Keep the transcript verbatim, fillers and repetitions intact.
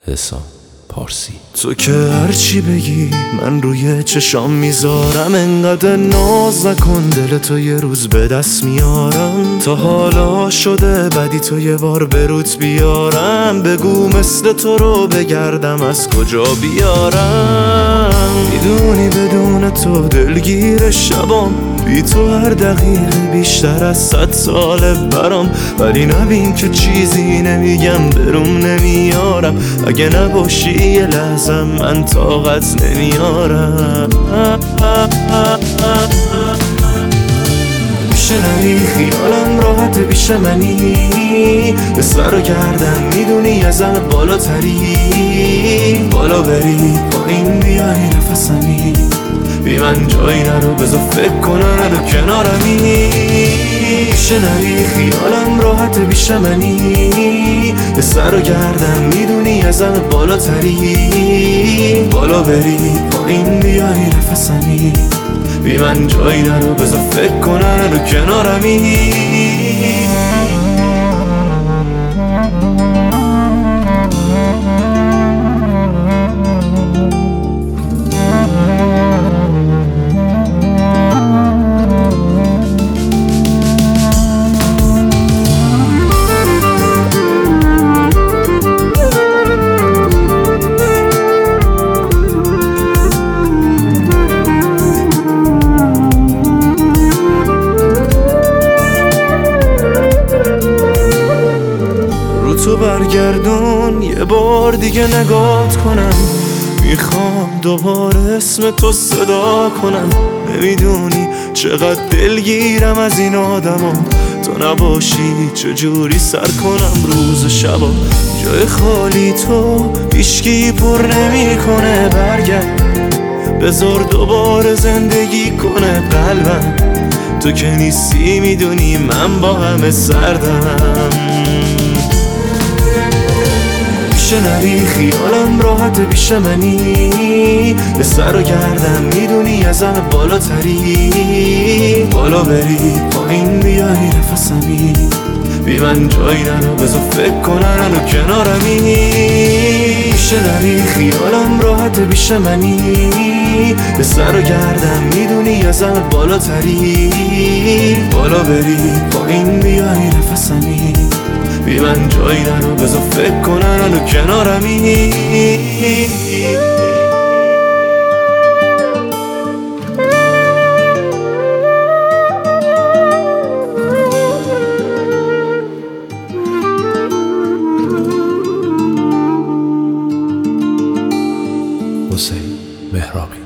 حسام پارسی. تو که هرچی بگی من روی چشام میذارم، انقدر ناز نکن دل تو یه روز به دست میارم. تا حالا شده بدی تو یه بار به روت بیارم، بگو مثل تو رو بگردم از کجا بیارم. میدونی بدون تو دلگیر شبام، بی تو هر دقیقه بیشتر از صد ساله برام. ولی نبین که چیزی نمیگم بروم نمیارم، اگه نباشی یه لحظه من طاقت نمیارم. میشه نری خیالم راحت بیشه منی، به سر و گردن میدونی ازم بالاتری. بالا بری پایین بیای نفسمی، بی من جایی نرو بذار فکر کنن نرو کنارمی. میشه نری خیالم راحت بیشه منی، به سر و گردن میدونی ازم بالاتری. بالا بری پایین بیای نفسمی، بی من جایی نرو بذار فکر کنن نرو کنارمی. تو برگردون یه بار دیگه نگات کنم، میخوام دوباره اسم تو صدا کنم. نمیدونی چقدر دلگیرم از این آدما، تو نباشی چجوری سر کنم روز و شبا. جای خالی تو هیچکی پر نمی کنه، برگرد بذار دوباره زندگی کنه قلبم. تو که نیستی میدونی من با همه سردم. میشه نری خیالم راحت بیشه منی، به سر و گردن میدونی ازم بالاتری. بالا بری پایین بیای نفسمی، بی من جایی نرو بذار فکر کنن نرو کنارمی. میشه نری خیالم راحت بیشه منی، به سر و گردن میدونی ازم بالاتری. بالا بری پایین بیای نفسمی، بی من جایی نرو بذار فکر کنن نرو کنارمی. حسین مهرابی.